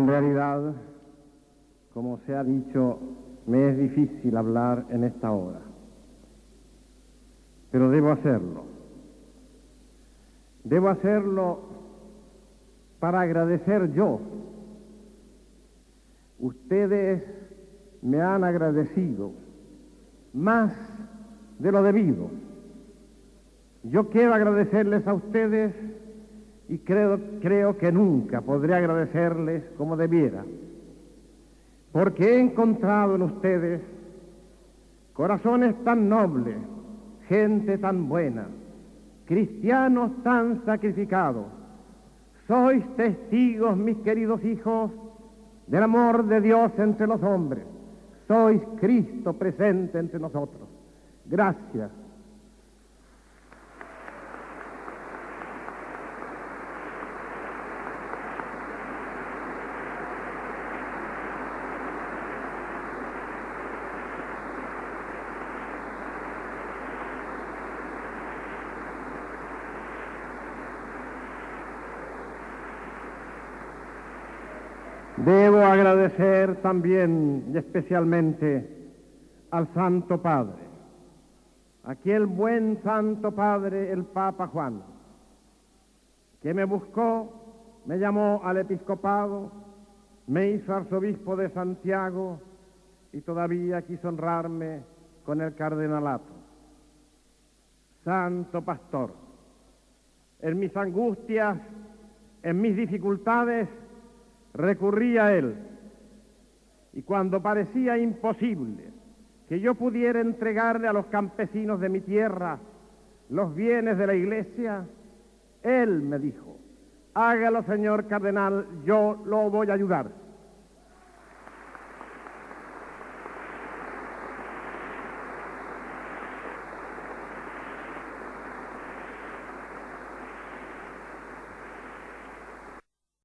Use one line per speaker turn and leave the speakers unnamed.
realidad, como se ha dicho, me es difícil hablar en esta hora, pero debo hacerlo. Debo hacerlo para agradecer yo. Ustedes me han agradecido más de lo debido. Yo quiero agradecerles a ustedes y creo que nunca podré agradecerles como debiera, porque he encontrado en ustedes corazones tan nobles, gente tan buena, cristianos tan sacrificados. Sois testigos, mis queridos hijos, del amor de Dios entre los hombres. Sois Cristo presente entre nosotros. Gracias. Debo agradecer también y especialmente al Santo Padre, aquel buen Santo Padre, el Papa Juan, que me buscó, me llamó al episcopado, me hizo arzobispo de Santiago y todavía quiso honrarme con el cardenalato. Santo Pastor, en mis angustias, en mis dificultades, recurrí a él, y cuando parecía imposible que yo pudiera entregarle a los campesinos de mi tierra los bienes de la iglesia, él me dijo: hágalo, señor cardenal, yo lo voy a ayudar.